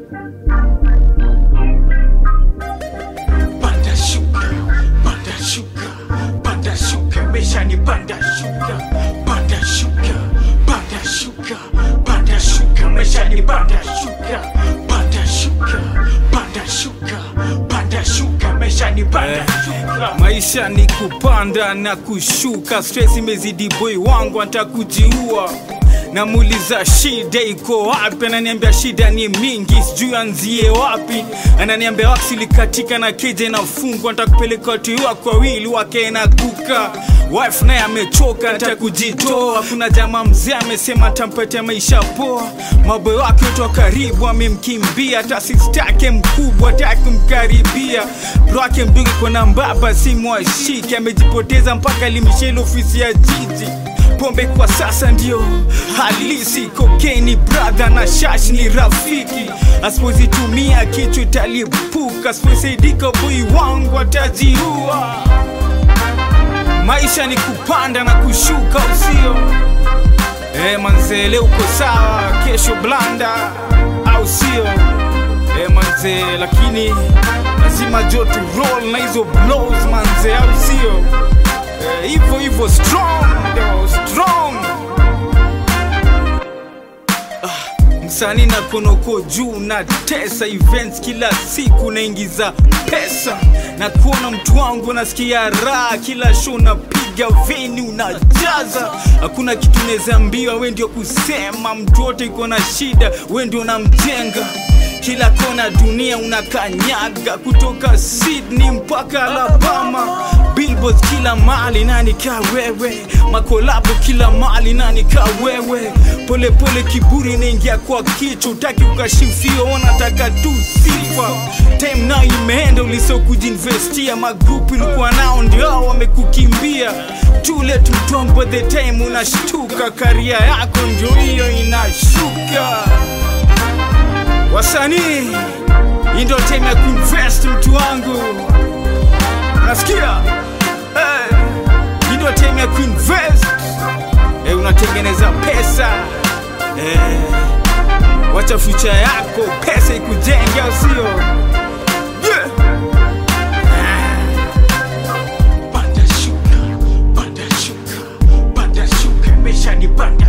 Panda shuka, panda shuka, panda shuka, maisha ni panda shuka. Panda shuka, panda shuka, panda shuka, maisha ni panda shuka. Panda shuka, panda shuka, panda shuka, maisha ni panda shuka. Maisha ni kupanda na kushuka, stress imezidi boy wangu atakujiua. Namuuliza shida iko wapi, ananiambia shida ni mingi sijui anzie wapi. Ananiambia waksi likatika na keje inafungwa, nitakupeleka watu wako wawili wake na kuka. Wife naye amechoka atakujitoa, kuna jamaa mzee amesema atampatia maisha poa. Maboy wake wote wa karibu amemkimbia, hata sister yake mkubwa hataki kumkaribia. Bro yake mdogo kwa mbaba simu ashiki, amejipoteza mpaka limishele ofisi ya jiji. Pombe kwa sasa ndio halisi, kokeni brother na shash ni rafiki. Asipozitumia kichwa italipuka, asiposaidika boy wangu atajiua. Maisha ni kupanda na kushuka usio. Manze leo uko sawa, kesho blanda au sio? Manze lakini lazima joto roll na hizo blows manze au sio? Hivyo strong, strong. Msanii na konoko juu na tesa events kila siku naingiza pesa. Na kuona mtu wangu nasikia raha, kila show napiga veni unajaza. Hakuna kitu nezaambiwa, we ndio kusema. Mtu wote yuko na shida, we ndio unamjenga. Kila kona dunia unakanyaga, kutoka Sydney mpaka Alabama. Billboards kila mahali nani ka wewe, makolabo kila mahali nani ka wewe. Pole pole kiburi inaingia kwa kichwa, utaki ukashifio unataka tu sifa. Time now imeenda uliso kujinvestia, magrupu ilikuwa nao ndio wamekukimbia. Too late mtom by the time unashtuka, career yako ndio hiyo inashuka. Wasanii, hii ndio time ya kuinvest mtu wangu. Nasikia? Hii ndio time ya kuinvest. Unatengeneza pesa. Wacha future yako, pesa ikujenge au sio? Yeah. Panda shuka, panda shuka, panda shuka, maisha ni panda